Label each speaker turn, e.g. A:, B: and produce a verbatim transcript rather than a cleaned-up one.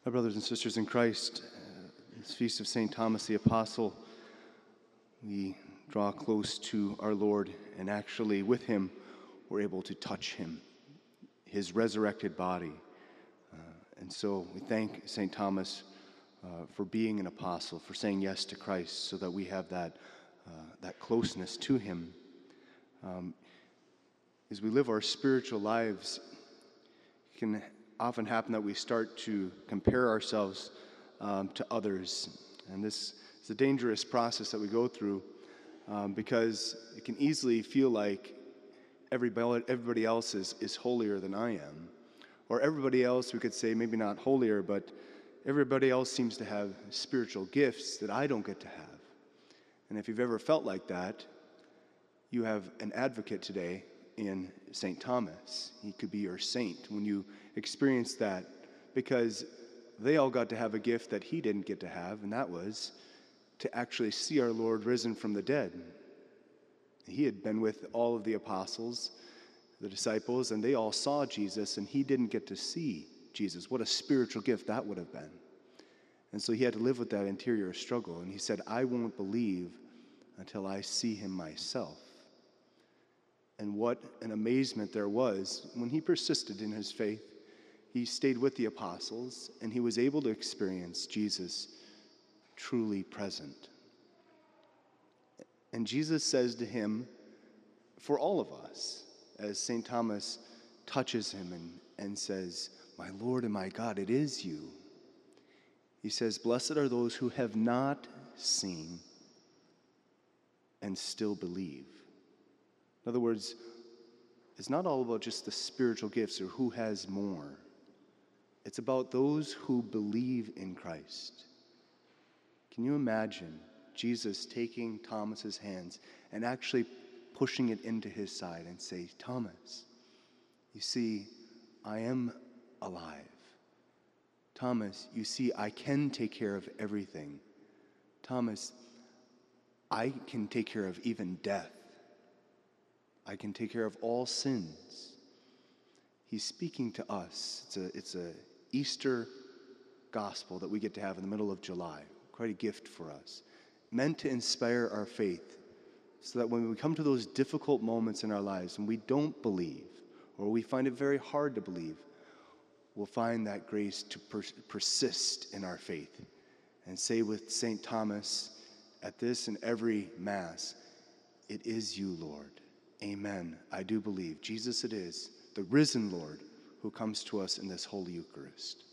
A: My brothers and sisters in Christ, uh, this feast of Saint Thomas the Apostle, we draw close to our Lord, and actually with him, we're able to touch him, his resurrected body. Uh, and so we thank Saint Thomas uh, for being an apostle, for saying yes to Christ, so that we have that, uh, that closeness to him. Um, as we live our spiritual lives, it can often happen that we start to compare ourselves um, to others. And this is a dangerous process that we go through um, because it can easily feel like everybody, everybody else is, is holier than I am. Or everybody else, we could say, maybe not holier, but everybody else seems to have spiritual gifts that I don't get to have. And if you've ever felt like that, you have an advocate today in Saint Thomas. He could be your saint when you experience that, because they all got to have a gift that he didn't get to have, and that was to actually see our Lord risen from the dead. He had been with all of the apostles, the disciples, and they all saw Jesus, and he didn't get to see Jesus. What a spiritual gift that would have been. And so he had to live with that interior struggle, and he said, I won't believe until I see him myself. And what an amazement there was when he persisted in his faith. He stayed with the apostles, and he was able to experience Jesus truly present. And Jesus says to him, for all of us, as Saint Thomas touches him and, and says, my Lord and my God, it is you. He says, blessed are those who have not seen and still believe. In other words, it's not all about just the spiritual gifts or who has more. It's about those who believe in Christ. Can you imagine Jesus taking Thomas's hands and actually pushing it into his side and say, Thomas, you see, I am alive. Thomas, you see, I can take care of everything. Thomas, I can take care of even death. I can take care of all sins. He's speaking to us. It's a, it's a Easter gospel that we get to have in the middle of July. Quite a gift for us. Meant to inspire our faith so that when we come to those difficult moments in our lives and we don't believe, or we find it very hard to believe, we'll find that grace to per- persist in our faith and say with Saint Thomas at this and every Mass, it is you, Lord. Amen. I do believe. Jesus it is, the risen Lord, who comes to us in this Holy Eucharist.